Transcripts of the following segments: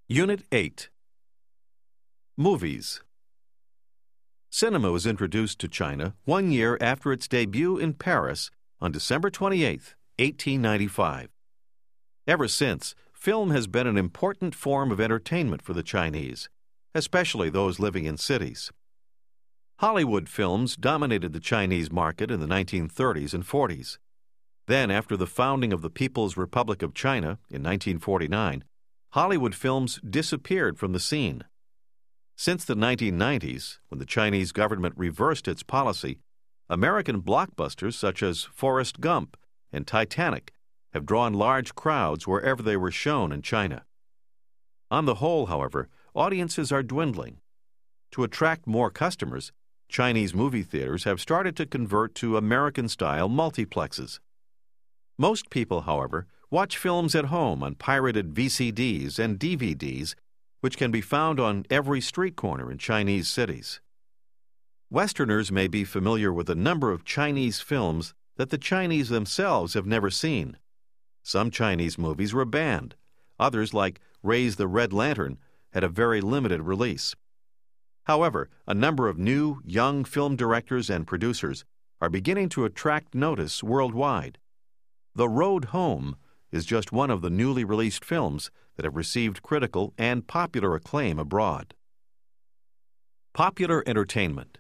Unit 8. Movies. Cinema was introduced to China 1 year after its debut in Paris on December 28, 1895. Ever since, film has been an important form of entertainment for the Chinese, especially those living in cities. Hollywood films dominated the Chinese market in the 1930s and 40s. Then, after the founding of the People's Republic of China in 1949, Hollywood films disappeared from the scene. Since the 1990s, when the Chinese government reversed its policy, American blockbusters such as Forrest Gump and Titanic have drawn large crowds wherever they were shown in China. On the whole, however, audiences are dwindling. To attract more customers, Chinese movie theaters have started to convert to American-style multiplexes. Most people, however, watch films at home on pirated VCDs and DVDs, which can be found on every street corner in Chinese cities. Westerners may be familiar with a number of Chinese films that the Chinese themselves have never seen. Some Chinese movies were banned. Others, like Raise the Red Lantern, had a very limited release. However, a number of new, young film directors and producers are beginning to attract notice worldwide. The Road Home is just one of the newly released films that have received critical and popular acclaim abroad. Popular entertainment.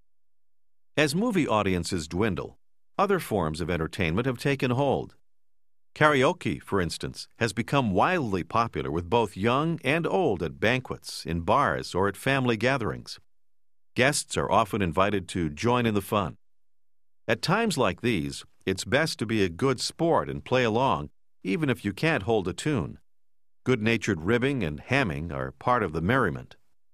As movie audiences dwindle, other forms of entertainment have taken hold. Karaoke, for instance, has become wildly popular with both young and old at banquets, in bars, or at family gatherings. Guests are often invited to join in the fun. At times like these, it's best to be a good sport and play along, even if you can't hold a tune. Good-natured ribbing and hamming are part of the merriment.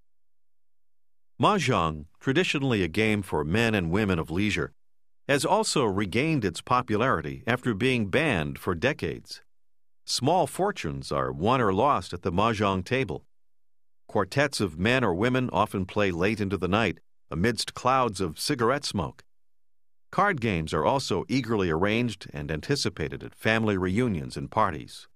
Mahjong, traditionally a game for men and women of leisure, has also regained its popularity after being banned for decades. Small fortunes are won or lost at the mahjong table. Quartets of men or women often play late into the night amidst clouds of cigarette smoke. Card games are also eagerly arranged and anticipated at family reunions and parties.